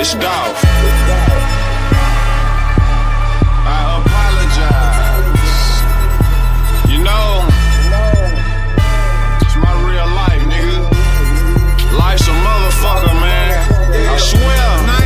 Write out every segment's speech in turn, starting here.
It's Dolph. I apologize. You know, it's my real life, nigga. Life's a motherfucker, man. I swear.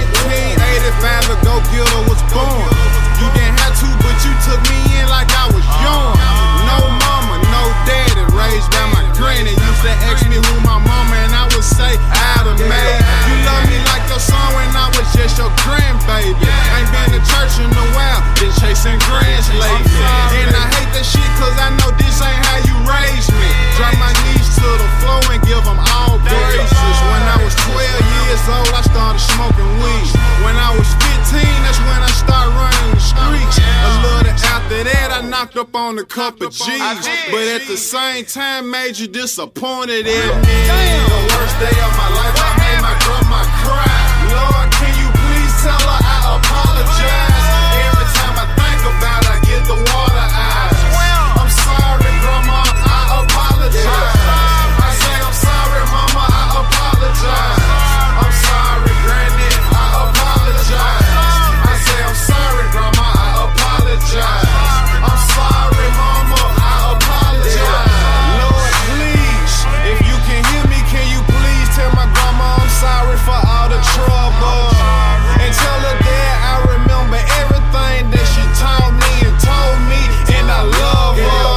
1985, a go-getter was born. You didn't have to, but you took me in like I was young. No mama, no daddy, raised by my granny. Used to ask me who my mama, and I would say Adam made. You love me like your son when I was just your grandbaby. Ain't been to church in a while, been chasing grands lately. And I hate that shit, cause I know this ain't how you raised me. Drop my knees to the floor and give them all praises. When I was 12 years old, I started smoking weed. When I was 15, that's when I started running the streets. A little after that, I knocked up on a couple G's. But at the same time, made you disappointed in me. The worst day of my life, I made my grandma cry. Lord, can you please tell her I apologize? Every time I think about it, I get the water eyes. I'm sorry, grandma, I apologize. I say I'm sorry, mama, I apologize. I'm sorry, granny, I apologize. I say I'm sorry, grandma, I apologize. I'm sorry, mama, I apologize. Lord, please, if you can hear me, can you please tell my grandma I'm sorry for all the trouble? And tell her that I remember everything that she taught me and told me, and I love her.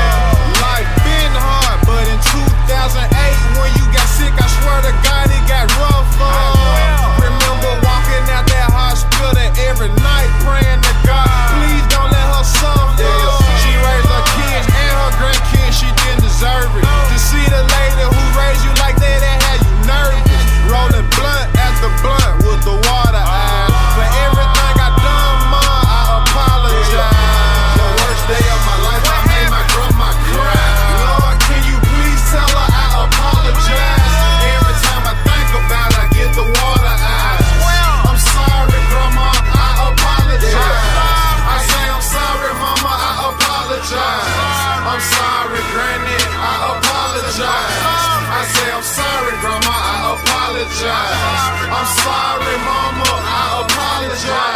Life been hard, but in 2008 when you got sick, I swear to God it got rougher. Remember walking out that hospital every night praying to God, please don't let her suffer. She raised her kids and her grandkids, she didn't deserve it. To see the lady who raised you like that, that had you nervous. Rolling blunt after blunt with the water eyes. For everything I done, ma, I apologize. The worst day of my life, I made my grandma cry. Lord, can you please tell her I apologize? Every time I think about it, I get the water eyes. I'm sorry, grandma, I apologize. I say I'm sorry, mama, I apologize. I'm sorry, granny, I apologize. I say I'm sorry, grandma, I apologize. I'm sorry, mama, I apologize.